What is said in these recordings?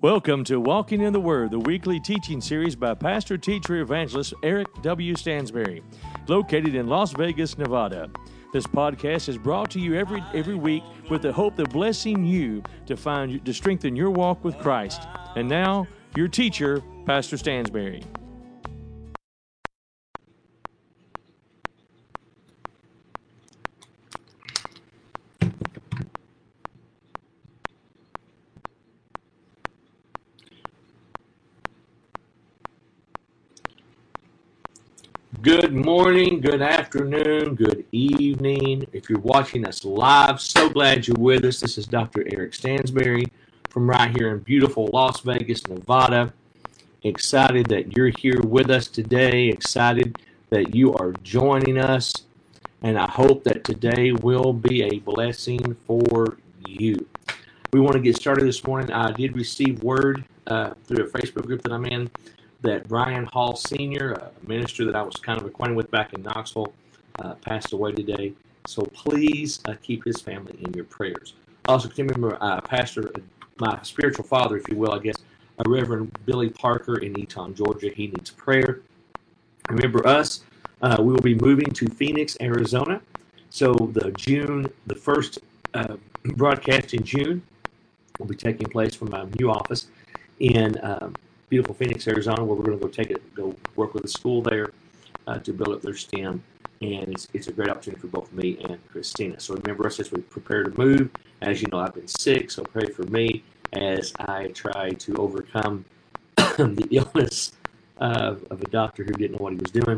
Welcome to Walking in the Word, the weekly teaching series by pastor, teacher, evangelist Eric W. Stansberry, located in Las Vegas, Nevada. This podcast is brought to you every week with the hope of blessing you to strengthen your walk with Christ. And now, your teacher, Pastor Stansberry. Good morning, good afternoon, good evening. If you're watching us live, so glad you're with us. This is Dr. Eric Stansberry from right here in beautiful Las Vegas, Nevada. Excited that you're here with us today. Excited that you are joining us. And I hope that today will be a blessing for you. We want to get started this morning. I did receive word through a Facebook group that I'm in that Brian Hall Sr., a minister that I was kind of acquainted with back in Knoxville, passed away today. So please keep his family in your prayers. Also, can you remember Pastor, my spiritual father, if you will, I guess, Reverend Billy Parker in Eaton, Georgia. He needs prayer. Remember us. We will be moving to Phoenix, Arizona. So the first broadcast in June will be taking place from my new office in beautiful Phoenix, Arizona, where we're going to go work with a school there to build up their STEM, and it's a great opportunity for both me and Christina. So remember us as we prepare to move. As you know, I've been sick, so pray for me as I try to overcome the illness of a doctor who didn't know what he was doing,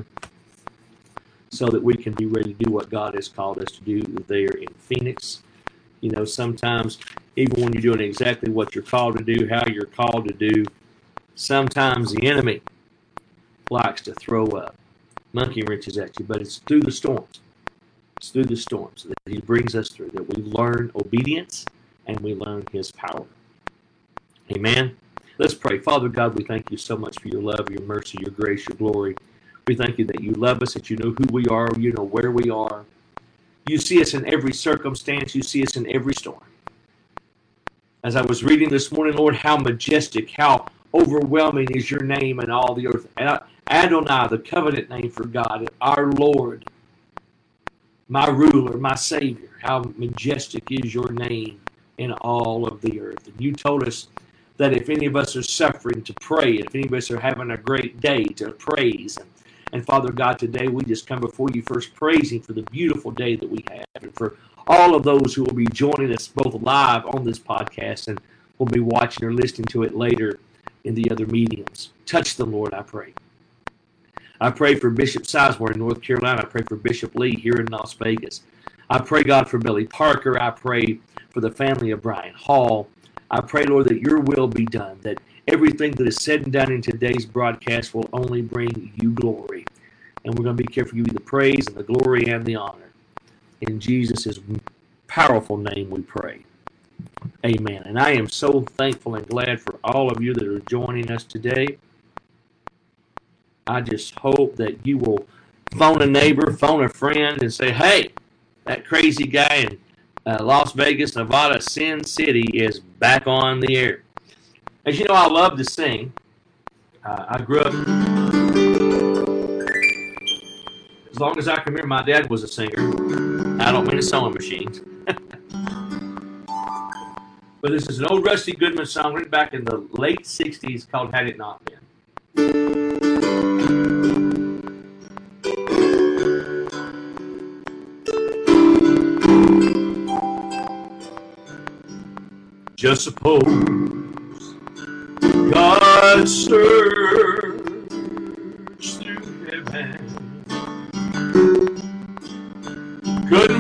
so that we can be ready to do what God has called us to do there in Phoenix. You know, sometimes, even when you're doing exactly what you're called to do, how you're called to do, sometimes the enemy likes to throw monkey wrenches at you, but it's through the storms. It's through the storms that he brings us through, that we learn obedience and we learn his power. Amen. Let's pray. Father God, we thank you so much for your love, your mercy, your grace, your glory. We thank you that you love us, that you know who we are, you know where we are. You see us in every circumstance. You see us in every storm. As I was reading this morning, Lord, how majestic, how overwhelming is your name in all the earth. Adonai, the covenant name for God, our Lord, my ruler, my Savior. How majestic is your name in all of the earth. And you told us that if any of us are suffering, to pray. If any of us are having a great day, to praise. And Father God, today we just come before you first praising for the beautiful day that we have, and for all of those who will be joining us both live on this podcast and will be watching or listening to it later in the other mediums. Touch them, Lord, I pray. I pray for Bishop Sizemore in North Carolina. I pray for Bishop Lee here in Las Vegas. I pray, God, for Billy Parker. I pray for the family of Brian Hall. I pray, Lord, that your will be done, that everything that is said and done in today's broadcast will only bring you glory. And we're going to be careful to give you the praise and the glory and the honor. In Jesus' powerful name we pray. Amen. And I am so thankful and glad for all of you that are joining us today. I just hope that you will phone a neighbor, phone a friend, and say, hey, that crazy guy in Las Vegas, Nevada, Sin City is back on the air. As you know, I love to sing. I grew up, as long as I can remember, my dad was a singer. I don't mean a sewing machine. But this is an old Rusty Goodman song written back in the late 60s called Had It Not Been. Just suppose God searched through heaven, couldn't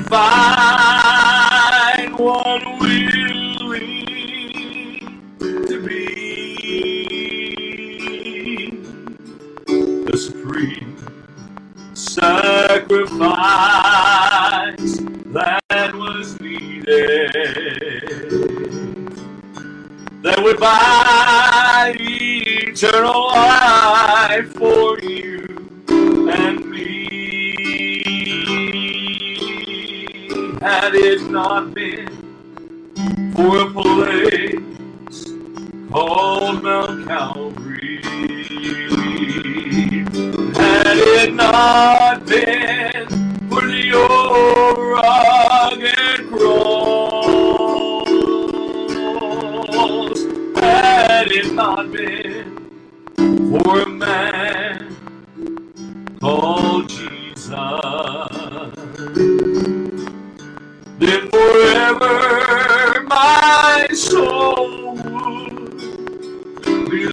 find one willing to be the supreme sacrifice that was needed, that would buy eternal life for you and me. Had it not been for a place on Mount Calvary. Had it not been for the old rugged cross, had it not been for a man called Jesus, then forever my soul would be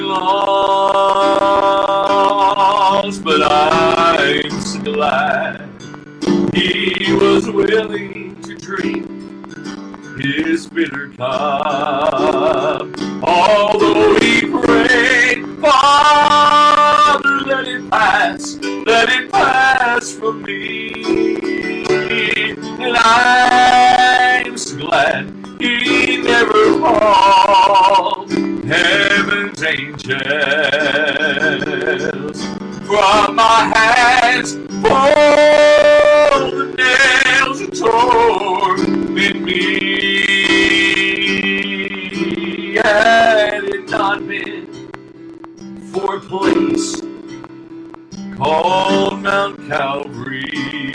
lost. But I'm so glad he was willing to drink his bitter cup. Although he prayed, Father, let it pass from me. And I'm so glad he never called heaven's angels from my hands for the nails that tore in me. Had it not been for a place called Mount Calvary,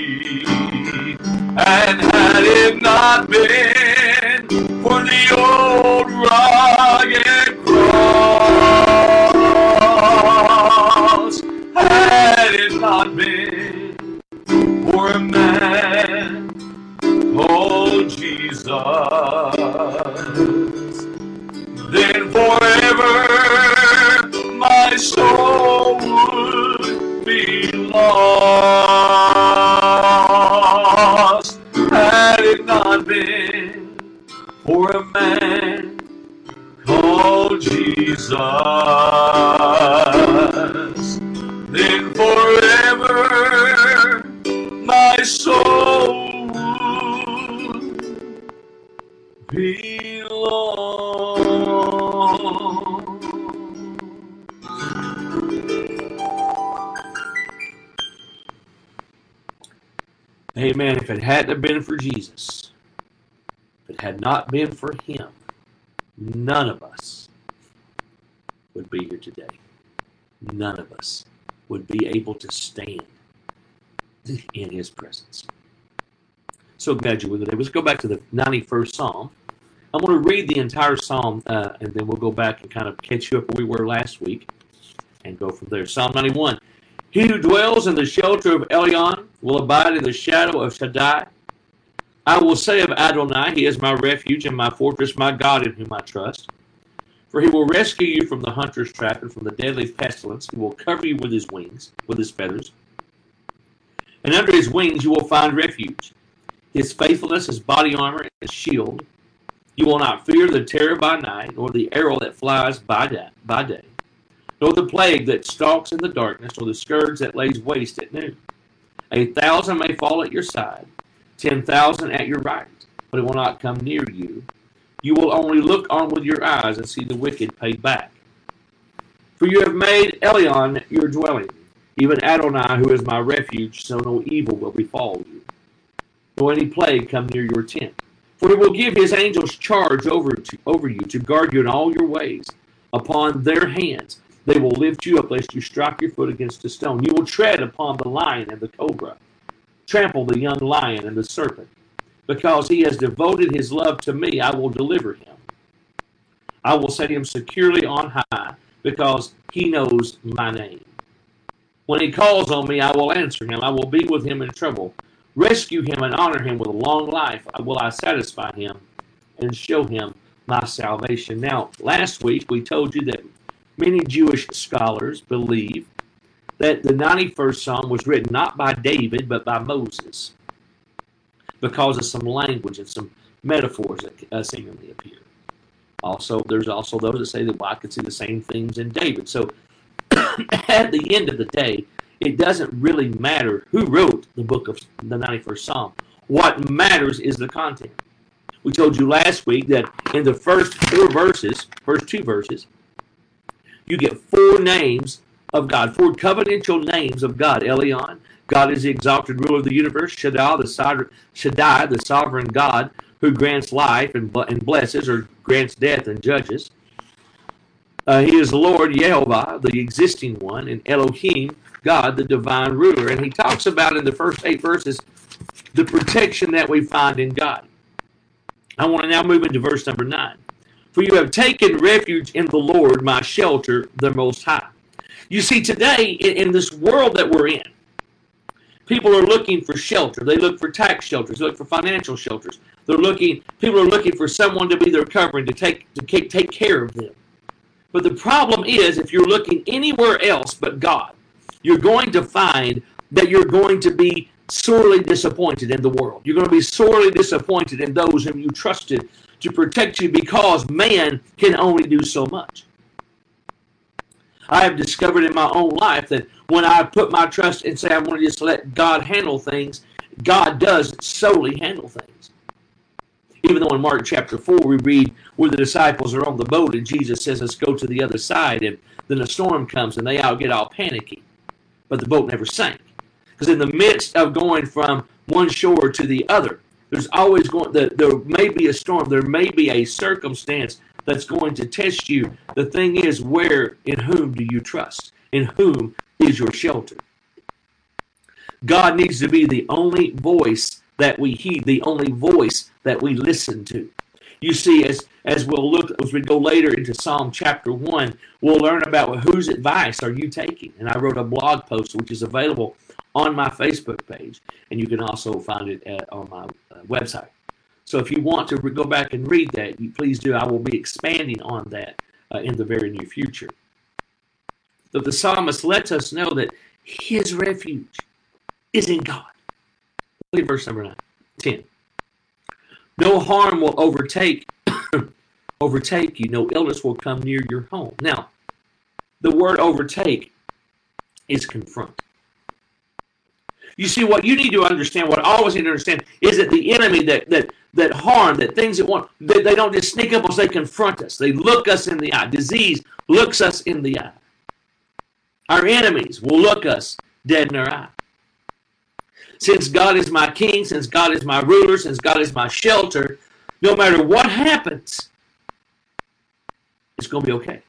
and had it not been for the old rugged cross, had it not been for a man called Jesus, then forever my soul would be lost. Had it not been for a man called Jesus, then forever my soul would be lost. Amen. If it hadn't been for Jesus, if it had not been for him, none of us would be here today. None of us would be able to stand in his presence. So glad you're with me today. Let's go back to the 91st Psalm. I'm going to read the entire Psalm, and then we'll go back and kind of catch you up where we were last week and go from there. Psalm 91. He who dwells in the shelter of Elion will abide in the shadow of Shaddai. I will say of Adonai, he is my refuge and my fortress, my God in whom I trust. For he will rescue you from the hunter's trap and from the deadly pestilence. He will cover you with his wings, with his feathers. And under his wings you will find refuge. His faithfulness is body armor and his shield. You will not fear the terror by night, nor the arrow that flies by day, nor the plague that stalks in the darkness, nor the scourge that lays waste at noon. 1,000 may fall at your side, 10,000 at your right, but it will not come near you. You will only look on with your eyes and see the wicked paid back. For you have made Elion your dwelling, even Adonai, who is my refuge, so no evil will befall you, nor any plague come near your tent. For he will give his angels charge over you to guard you in all your ways. Upon their hands they will lift you up, lest you strike your foot against a stone. You will tread upon the lion and the cobra, trample the young lion and the serpent. Because he has devoted his love to me, I will deliver him. I will set him securely on high, because he knows my name. When he calls on me, I will answer him. I will be with him in trouble. Rescue him and honor him with a long life. Will I satisfy him and show him my salvation. Now, last week we told you that many Jewish scholars believe that the 91st Psalm was written not by David, but by Moses, because of some language and some metaphors that seemingly appear. Also, there's also those that say that I could see the same things in David. So, at the end of the day, it doesn't really matter who wrote the book of the 91st Psalm. What matters is the content. We told you last week that in the first two verses, you get four names of God, four covenantal names of God. Elion, God is the exalted ruler of the universe. Shaddai, the sovereign God who grants life and blesses, or grants death and judges. He is Lord Yehovah, the existing one, and Elohim, God, the divine ruler. And he talks about in the first 8 verses the protection that we find in God. I want to now move into verse number 9. For you have taken refuge in the Lord, my shelter, the Most High. You see, today, in this world that we're in, people are looking for shelter. They look for tax shelters. They look for financial shelters. People are looking for someone to be their covering, to take care of them. But the problem is, if you're looking anywhere else but God, you're going to find that you're going to be sorely disappointed in the world. You're going to be sorely disappointed in those whom you trusted to protect you, because man can only do so much. I have discovered in my own life that when I put my trust and say I'm going to just let God handle things, God does solely handle things. Even though in Mark chapter 4 we read where the disciples are on the boat and Jesus says, let's go to the other side, and then a storm comes and they get all panicky. But the boat never sank. Because in the midst of going from one shore to the other, there may be a storm, there may be a circumstance that's going to test you. The thing is, in whom do you trust? In whom is your shelter? God needs to be the only voice that we heed, the only voice that we listen to. You see, as we go later into Psalm chapter 1, we'll learn about whose advice are you taking. And I wrote a blog post which is available on my Facebook page, and you can also find it on my website. So if you want to go back and read that, you please do. I will be expanding on that in the very near future. So the psalmist lets us know that his refuge is in God. Look at verse number 10. No harm will overtake you. No illness will come near your home. Now, the word overtake is confront. You see, what you need to understand, what I always need to understand, is that the enemy, that harm, that things that want, they don't just sneak up on us, they confront us. They look us in the eye. Disease looks us in the eye. Our enemies will look us dead in our eye. Since God is my king, since God is my ruler, since God is my shelter, no matter what happens, it's going to be okay.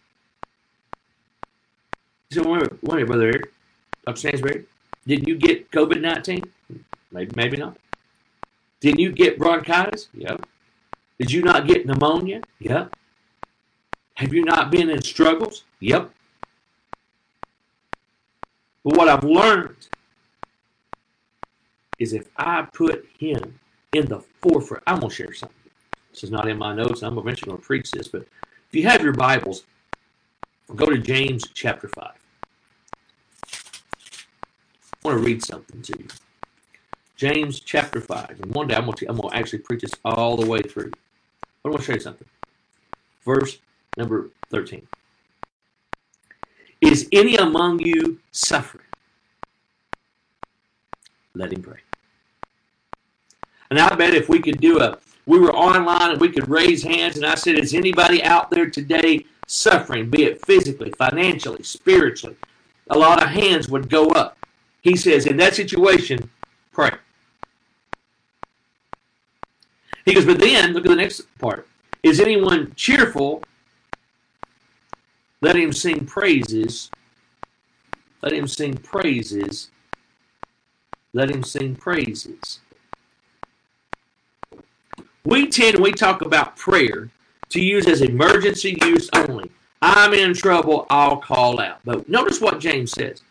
You say, wait a minute, Brother Eric, Dr. Stansberry, didn't you get COVID-19? Maybe not. Didn't you get bronchitis? Yep. Did you not get pneumonia? Yep. Have you not been in struggles? Yep. But what I've learned is if I put him in the forefront, I'm going to share something. This is not in my notes. I'm eventually going to preach this. But if you have your Bibles, go to James chapter 5. I want to read something to you. James chapter 5. And one day I'm going to actually preach this all the way through. But I want to show you something. Verse number 13. Is any among you suffering? Let him pray. And I bet if we were online and we could raise hands and I said, is anybody out there today suffering, be it physically, financially, spiritually? A lot of hands would go up. He says, in that situation, pray. He goes, but then, look at the next part. Is anyone cheerful? Let him sing praises. Let him sing praises. Let him sing praises. We talk about prayer to use as emergency use only. I'm in trouble, I'll call out. But notice what James says.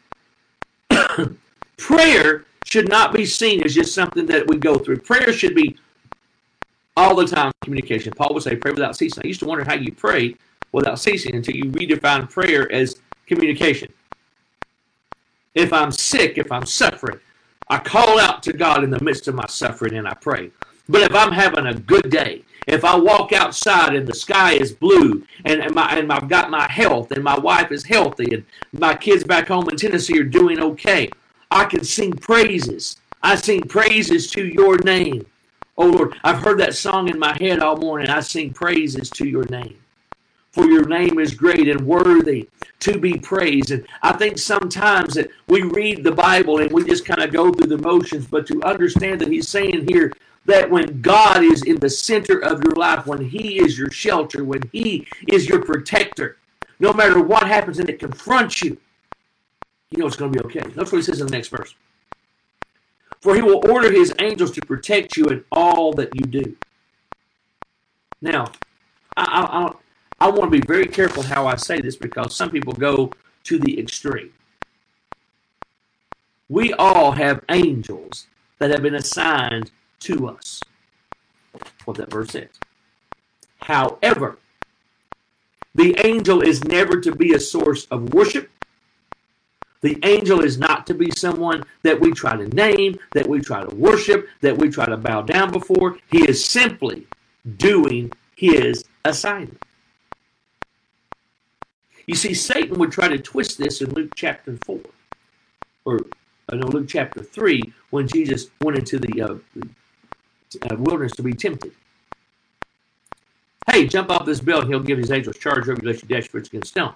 Prayer should not be seen as just something that we go through. Prayer should be all the time communication. Paul would say, pray without ceasing. I used to wonder how you pray without ceasing until you redefine prayer as communication. If I'm sick, if I'm suffering, I call out to God in the midst of my suffering and I pray. But if I'm having a good day, if I walk outside and the sky is blue and I've got my health and my wife is healthy and my kids back home in Tennessee are doing okay, I can sing praises. I sing praises to your name. Oh Lord, I've heard that song in my head all morning. I sing praises to your name. For your name is great and worthy to be praised. And I think sometimes that we read the Bible and we just kind of go through the motions, but to understand that he's saying here that when God is in the center of your life, when he is your shelter, when he is your protector, no matter what happens and it confronts you, you know it's going to be okay. That's what he says in the next verse. For he will order his angels to protect you in all that you do. Now, I want to be very careful how I say this because some people go to the extreme. We all have angels that have been assigned to us. That's what that verse says. However, the angel is never to be a source of worship. The angel is not to be someone that we try to name, that we try to worship, that we try to bow down before. He is simply doing his assignment. You see, Satan would try to twist this in Luke chapter 4, or Luke chapter 3, when Jesus went into the wilderness to be tempted. Hey, jump off this building, he'll give his angels charge over you, lest you dash your foot against stone.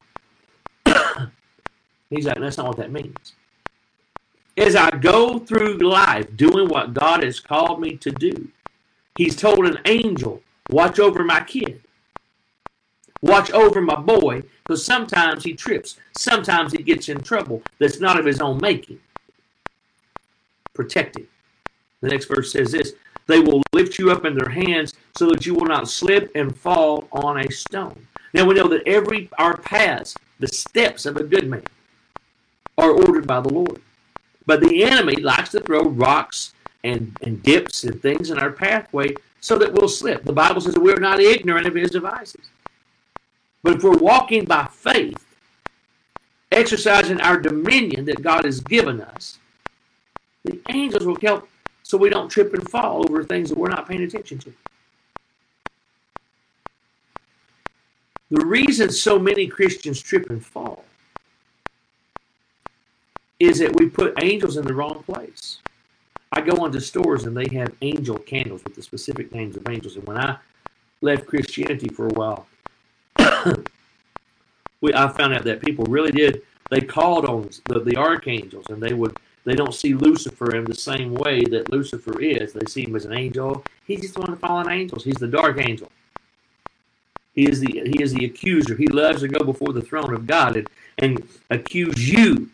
He's like, that's not what that means. As I go through life doing what God has called me to do, he's told an angel, watch over my kid. Watch over my boy, because sometimes he trips. Sometimes he gets in trouble that's not of his own making. Protect him. The next verse says this, they will lift you up in their hands so that you will not slip and fall on a stone. Now we know that our paths, the steps of a good man, are ordered by the Lord. But the enemy likes to throw rocks and dips and things in our pathway so that we'll slip. The Bible says that we're not ignorant of his devices. But if we're walking by faith, exercising our dominion that God has given us, the angels will help so we don't trip and fall over things that we're not paying attention to. The reason so many Christians trip and fall is that we put angels in the wrong place. I go into stores and they have angel candles with the specific names of angels. And when I left Christianity for a while, I found out that people really did. They called on the archangels, and they don't see Lucifer in the same way that Lucifer is. They see him as an angel. He's just one of the fallen angels. He's the dark angel. He is the accuser. He loves to go before the throne of God and accuse you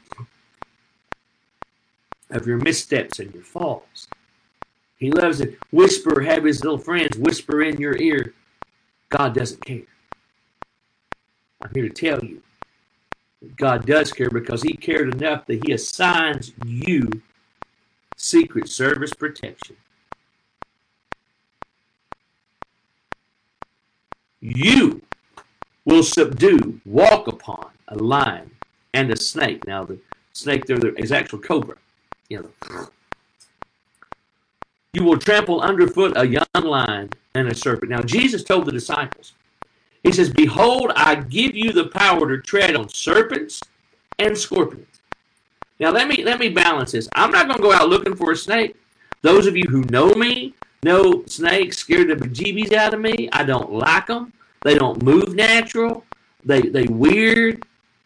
of your missteps and your faults. He loves to have his little friends whisper in your ear. God doesn't care. I'm here to tell you that God does care, because he cared enough that he assigns you Secret Service protection. You will subdue, walk upon a lion and a snake. Now the snake there is actual cobra. You will trample underfoot a young lion and a serpent. Now Jesus told the disciples, he says, behold, I give you the power to tread on serpents and scorpions. Now let me balance this. I'm not going to go out looking for a snake. Those of you who know me know snakes scared the bejeebies out of me. I don't like them. They don't move natural. They weird.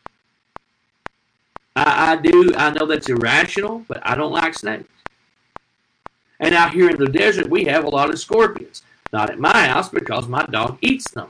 I know that's irrational, but I don't like snakes. And out here in the desert, we have a lot of scorpions. Not at my house, because my dog eats them.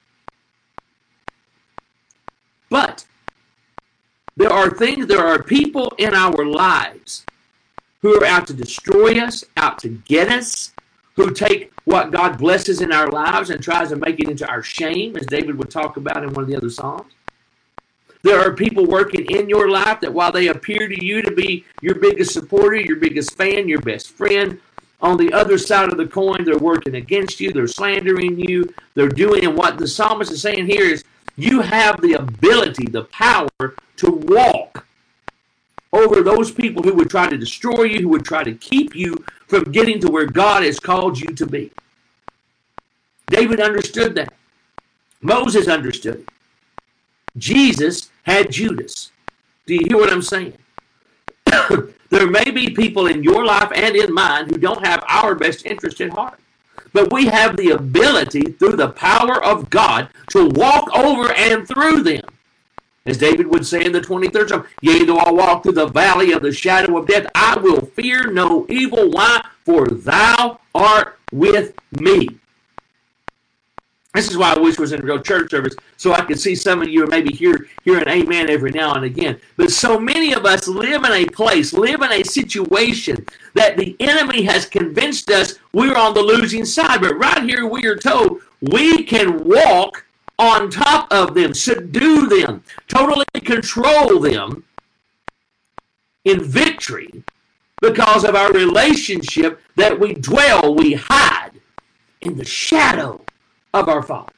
But there are people in our lives who are out to destroy us, out to get us, who take what God blesses in our lives and tries to make it into our shame, as David would talk about in one of the other Psalms. There are people working in your life that while they appear to you to be your biggest supporter, your biggest fan, your best friend, on the other side of the coin, they're working against you, they're slandering you, they're doing, and what the psalmist is saying here is, you have the ability, the power to walk over those people who would try to destroy you, who would try to keep you from getting to where God has called you to be. David understood that. Moses understood it. Jesus had Judas. Do you hear what I'm saying? There may be people in your life and in mine who don't have our best interest at heart. But we have the ability, through the power of God, to walk over and through them. As David would say in the 23rd Psalm, yea, though I walk through the valley of the shadow of death, I will fear no evil. Why? For thou art with me. This is why I wish I was in a real church service, so I could see some of you maybe hear an amen every now and again. But so many of us live in a place, live in a situation that the enemy has convinced us we're on the losing side. But right here we are told we can walk on top of them, subdue them, totally control them in victory because of our relationship that we dwell, we hide in the shadow of our Father.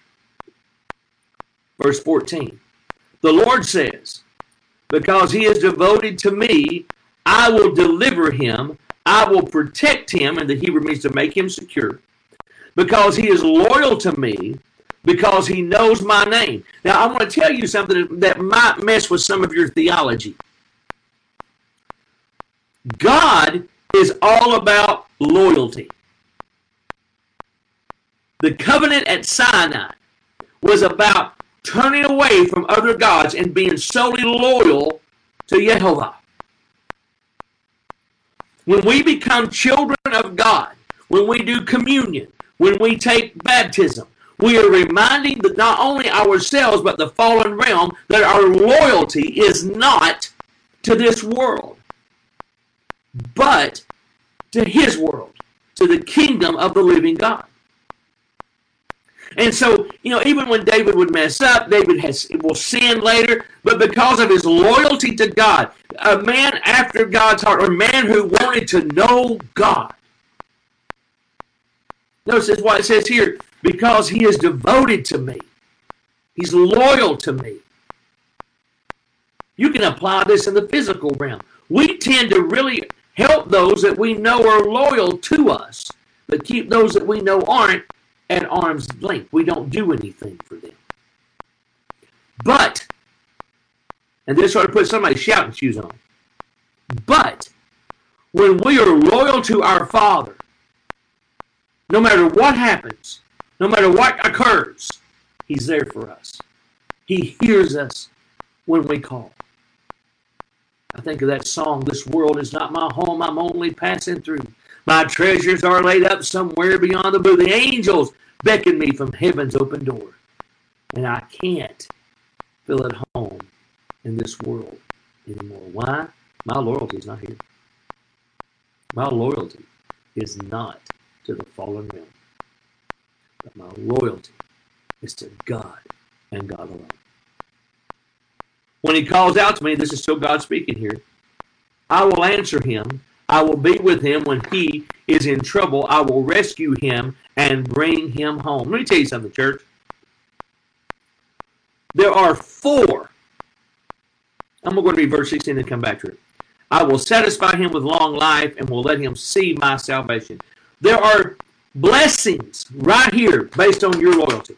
Verse 14. The Lord says, because he is devoted to me, I will deliver him. I will protect him. And the Hebrew means to make him secure. Because he is loyal to me, because he knows my name. Now, I want to tell you something that might mess with some of your theology. God is all about loyalty. The covenant at Sinai was about turning away from other gods and being solely loyal to Yehovah. When we become children of God, when we do communion, when we take baptism, we are reminding that not only ourselves but the fallen realm that our loyalty is not to this world, but to his world, to the kingdom of the living God. And so, even when David would mess up, David will sin later, but because of his loyalty to God, a man after God's heart, or a man who wanted to know God. Notice what it says here, because he is devoted to me. He's loyal to me. You can apply this in the physical realm. We tend to really help those that we know are loyal to us, but keep those that we know aren't at arm's length. We don't do anything for them. But, and this sort of puts somebody's shouting shoes on, but when we are loyal to our Father, no matter what happens, no matter what occurs, he's there for us. He hears us when we call. I think of that song, this world is not my home, I'm only passing through. My treasures are laid up somewhere beyond the blue. The angels beckon me from heaven's open door. And I can't feel at home in this world anymore. Why? My loyalty is not here. My loyalty is not to the fallen realm. But my loyalty is to God and God alone. When he calls out to me, this is still God speaking here, I will answer him. I will be with him when he is in trouble. I will rescue him and bring him home. Let me tell you something, church. There are 4. I'm going to read verse 16 and come back to it. I will satisfy him with long life and will let him see my salvation. There are blessings right here based on your loyalty.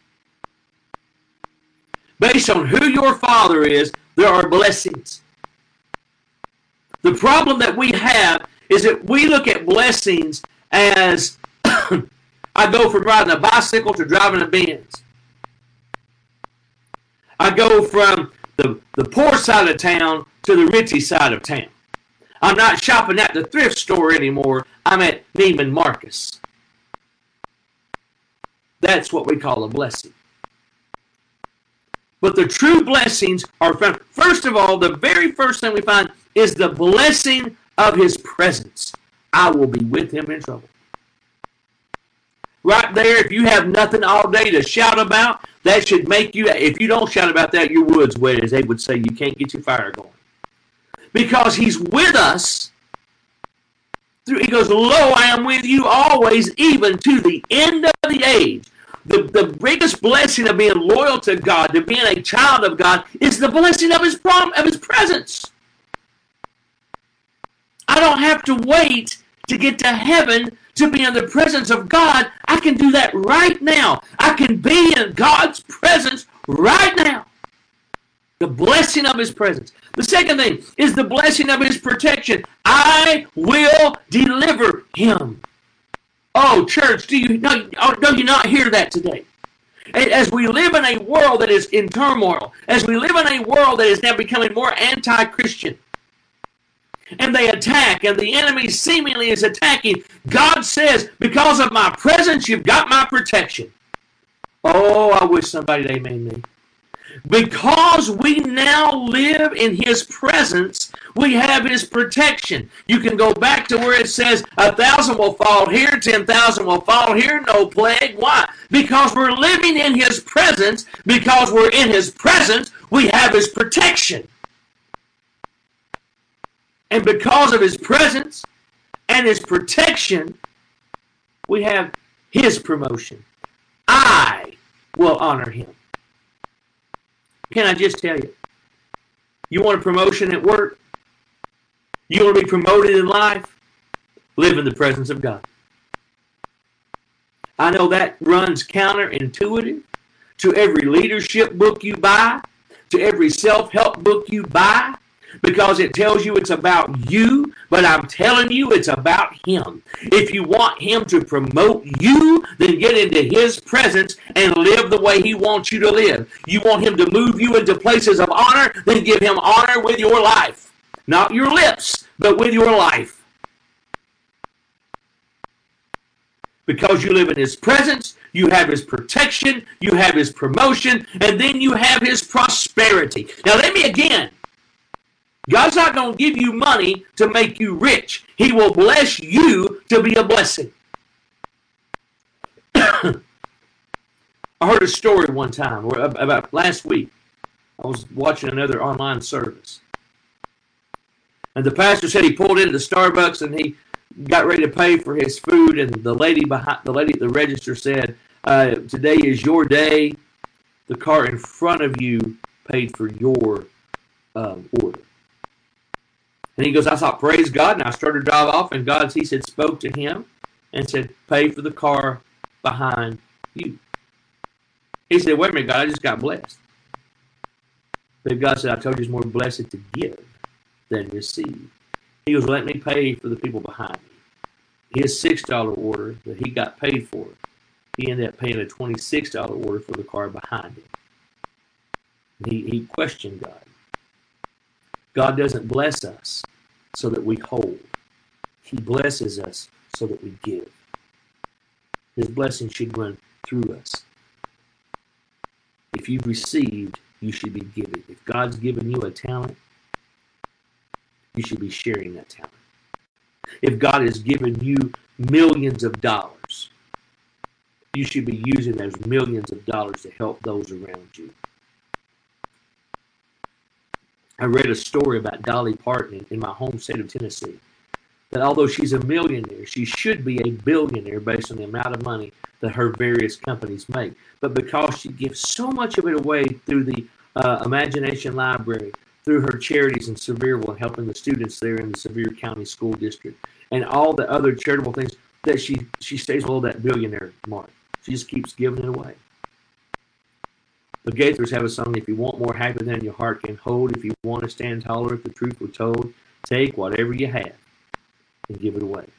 Based on who your Father is, there are blessings. The problem that we have is that we look at blessings as I go from riding a bicycle to driving a Benz. I go from the poor side of town to the richy side of town. I'm not shopping at the thrift store anymore. I'm at Neiman Marcus. That's what we call a blessing. But the true blessings are found. First of all, the very first thing we find is the blessing of his presence. I will be with him in trouble. Right there, if you have nothing all day to shout about, that should make you, if you don't shout about that, your wood's wet, as they would say. You can't get your fire going. Because he's with us. He goes, lo, I am with you always, even to the end of the age. The biggest blessing of being loyal to God, to being a child of God, is the blessing of his presence. I don't have to wait to get to heaven to be in the presence of God. I can do that right now. I can be in God's presence right now. The blessing of his presence. The second thing is the blessing of his protection. I will deliver him. Oh, church, do you not hear that today? As we live in a world that is in turmoil, as we live in a world that is now becoming more anti-Christian, and they attack, and the enemy seemingly is attacking, God says, because of my presence, you've got my protection. Oh, I wish somebody would amen me. Because we now live in His presence, we have His protection. You can go back to where it says 1,000 will fall here, 10,000 will fall here, no plague. Why? Because we're living in His presence. Because we're in His presence, we have His protection. And because of His presence and His protection, we have His promotion. I will honor Him. Can I just tell you? You want a promotion at work? You want to be promoted in life? Live in the presence of God. I know that runs counterintuitive to every leadership book you buy, to every self-help book you buy, because it tells you it's about you, but I'm telling you it's about Him. If you want Him to promote you, then get into His presence and live the way He wants you to live. You want Him to move you into places of honor, then give Him honor with your life. Not your lips, but with your life. Because you live in His presence, you have His protection, you have His promotion, and then you have His prosperity. Now let me again. God's not going to give you money to make you rich. He will bless you to be a blessing. I heard a story one time, about last week. I was watching another online service. And the pastor said he pulled into the Starbucks and he got ready to pay for his food. And the lady at the register said, today is your day. The car in front of you paid for your order. And he goes, I thought, praise God. And I started to drive off, and God, he said, spoke to him and said, pay for the car behind you. He said, wait a minute, God, I just got blessed. But God said, I told you it's more blessed to give than receive. He goes, let me pay for the people behind me. His $6 order that he got paid for, he ended up paying a $26 order for the car behind him. And he questioned God. God doesn't bless us so that we hold. He blesses us so that we give. His blessing should run through us. If you've received, you should be giving. If God's given you a talent, you should be sharing that talent. If God has given you millions of dollars, you should be using those millions of dollars to help those around you. I read a story about Dolly Parton in my home state of Tennessee, that although she's a millionaire, she should be a billionaire based on the amount of money that her various companies make. But because she gives so much of it away through the Imagination Library, through her charities in Sevierville and helping the students there in the Sevier County School District, and all the other charitable things, that she stays below that billionaire mark. She just keeps giving it away. The Gaithers have a song, if you want more happy than your heart can hold, if you want to stand taller, if the truth were told, take whatever you have and give it away.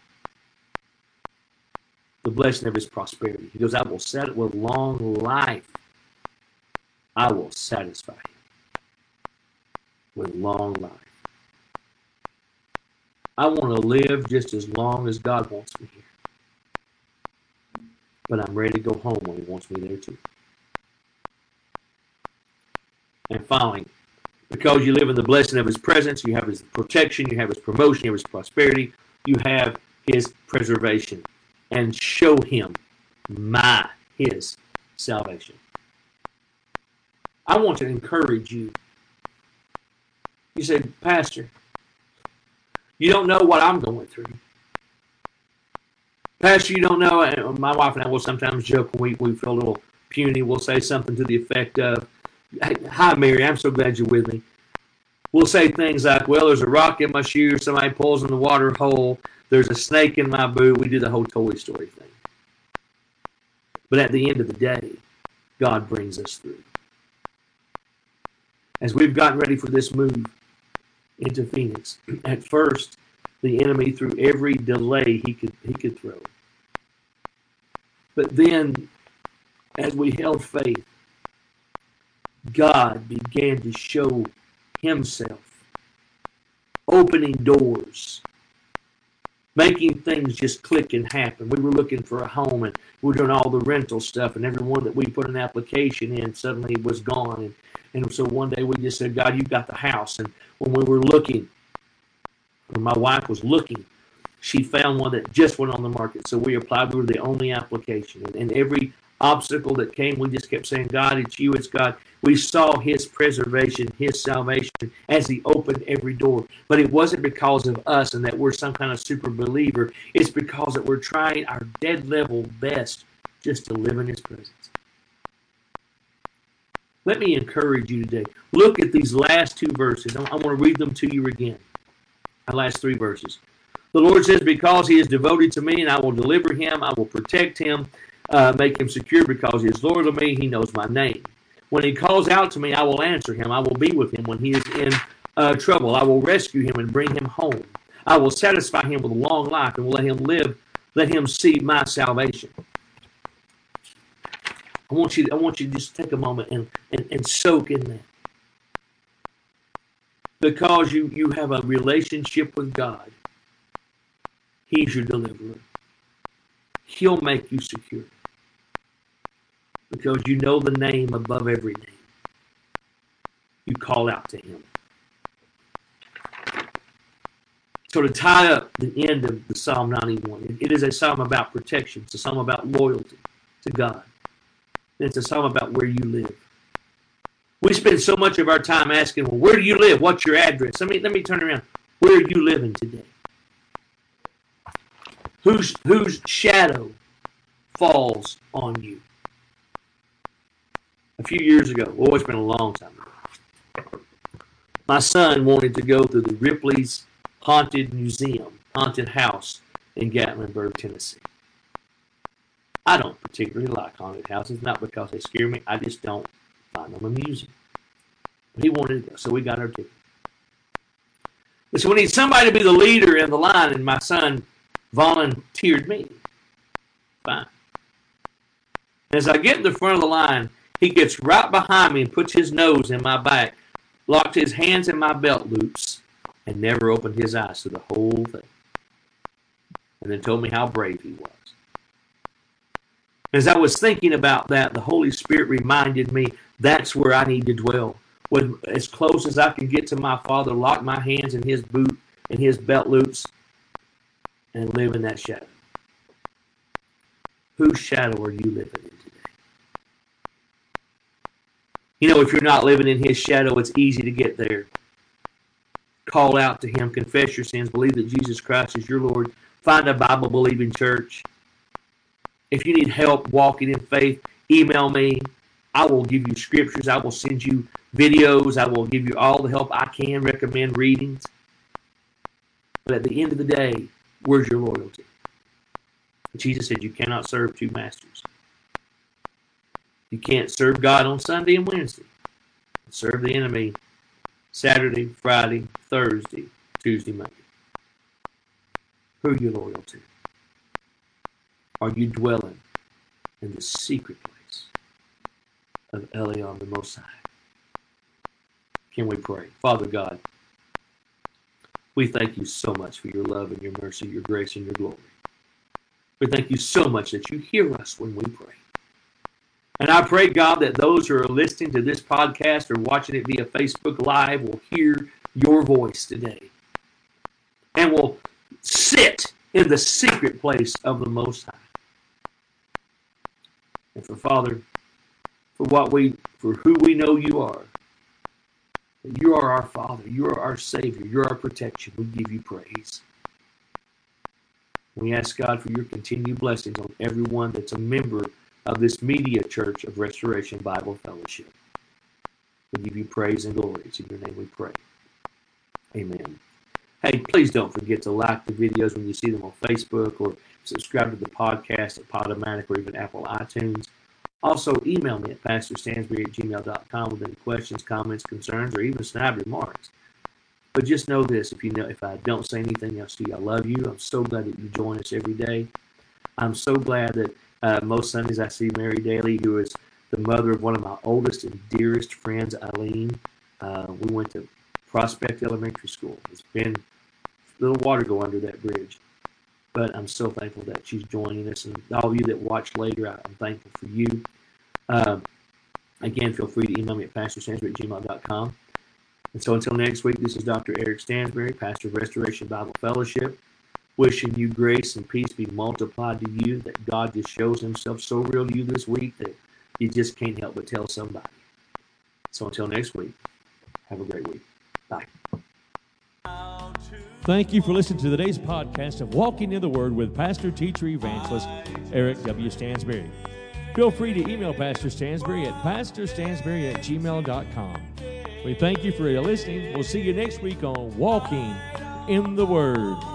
The blessing of his prosperity. He goes, I will set it with long life. I will satisfy him with long life. I want to live just as long as God wants me here. But I'm ready to go home when he wants me there too. And finally, because you live in the blessing of his presence, you have his protection, you have his promotion, you have his prosperity, you have his preservation. And show him his salvation. I want to encourage you. You say, Pastor, you don't know what I'm going through. Pastor, you don't know. My wife and I will sometimes joke when we feel a little puny. We'll say something to the effect of, hi, Mary, I'm so glad you're with me. We'll say things like, well, there's a rock in my shoe, somebody pulls in the water hole, there's a snake in my boot. We do the whole Toy Story thing. But at the end of the day, God brings us through. As we've gotten ready for this move into Phoenix, at first, the enemy threw every delay he could throw. But then, as we held faith, God began to show himself, opening doors making things just click and happen. We were looking for a home, and we were doing all the rental stuff, and every one that we put an application in suddenly was gone. And so one day we just said, God, you've got the house. And when we were looking, when my wife was looking, she found one that just went on the market. So we applied. We were the only application. And every obstacle that came, we just kept saying, God, it's you, it's God. We saw his preservation, his salvation as he opened every door. But it wasn't because of us and that we're some kind of super believer. It's because that we're trying our dead level best just to live in his presence. Let me encourage you today. Look at these last two verses. I want to read them to you again. The last three verses. The Lord says, because he is devoted to me, and I will deliver him, I will protect him, make him secure because he is loyal to me. He knows my name. When he calls out to me, I will answer him. I will be with him when he is in trouble. I will rescue him and bring him home. I will satisfy him with a long life and will let him live. Let him see my salvation. I want you to just take a moment and soak in that. Because you have a relationship with God, he's your deliverer. He'll make you secure. Because you know the name above every name. You call out to him. So to tie up the end of the Psalm 91, it is a psalm about protection. It's a psalm about loyalty to God. And it's a psalm about where you live. We spend so much of our time asking, well, where do you live? What's your address? Let me turn around. Where are you living today? Whose shadow falls on you? A few years ago, oh, it's been a long time ago, my son wanted to go to the Ripley's Haunted House in Gatlinburg, Tennessee. I don't particularly like haunted houses, not because they scare me. I just don't find them amusing. But he wanted to go, so we got our ticket. And so we need somebody to be the leader in the line, and my son volunteered me. Fine. As I get in the front of the line, he gets right behind me and puts his nose in my back, locked his hands in my belt loops, and never opened his eyes to the whole thing. And then told me how brave he was. As I was thinking about that, the Holy Spirit reminded me that's where I need to dwell. When, as close as I can get to my Father, lock my hands in his boot and his belt loops, and live in that shadow. Whose shadow are you living in today? You know, if you're not living in his shadow, it's easy to get there. Call out to him, confess your sins, believe that Jesus Christ is your Lord, find a Bible-believing church. If you need help walking in faith, email me. I will give you scriptures. I will send you videos. I will give you all the help I can, recommend readings. But at the end of the day, where's your loyalty? Jesus said you cannot serve two masters. You can't serve God on Sunday and Wednesday. Serve the enemy Saturday, Friday, Thursday, Tuesday, Monday. Who are you loyal to? Are you dwelling in the secret place of Elion the Most High? Can we pray? Father God, we thank you so much for your love and your mercy, your grace and your glory. We thank you so much that you hear us when we pray. And I pray, God, that those who are listening to this podcast or watching it via Facebook Live will hear your voice today and will sit in the secret place of the Most High. And for Father, for who we know you are, that you are our Father, you are our Savior, you're our protection. We give you praise. We ask God for your continued blessings on everyone that's a member of this media church of Restoration Bible Fellowship. We give you praise and glory. It's in your name we pray. Amen. Hey, please don't forget to like the videos when you see them on Facebook or subscribe to the podcast at Podomatic or even Apple iTunes. Also, email me at pastorstansbury@gmail.com with any questions, comments, concerns, or even snide remarks. But just know this, if I don't say anything else to you, I love you. I'm so glad that you join us every day. I'm so glad that most Sundays I see Mary Daly, who is the mother of one of my oldest and dearest friends, Eileen. We went to Prospect Elementary School. It's been a little water go under that bridge. but I'm so thankful that she's joining us. And all of you that watch later, I'm thankful for you. Again, feel free to email me at pastorstansbury@gmail.com. And so until next week, this is Dr. Eric Stansbury, pastor of Restoration Bible Fellowship, wishing you grace and peace be multiplied to you, that God just shows himself so real to you this week that you just can't help but tell somebody. So until next week, have a great week. Bye. Thank you for listening to today's podcast of Walking in the Word with pastor, teacher, evangelist Eric W. Stansbury. Feel free to email Pastor Stansbury at pastorstansbury@gmail.com. We thank you for listening. We'll see you next week on Walking in the Word.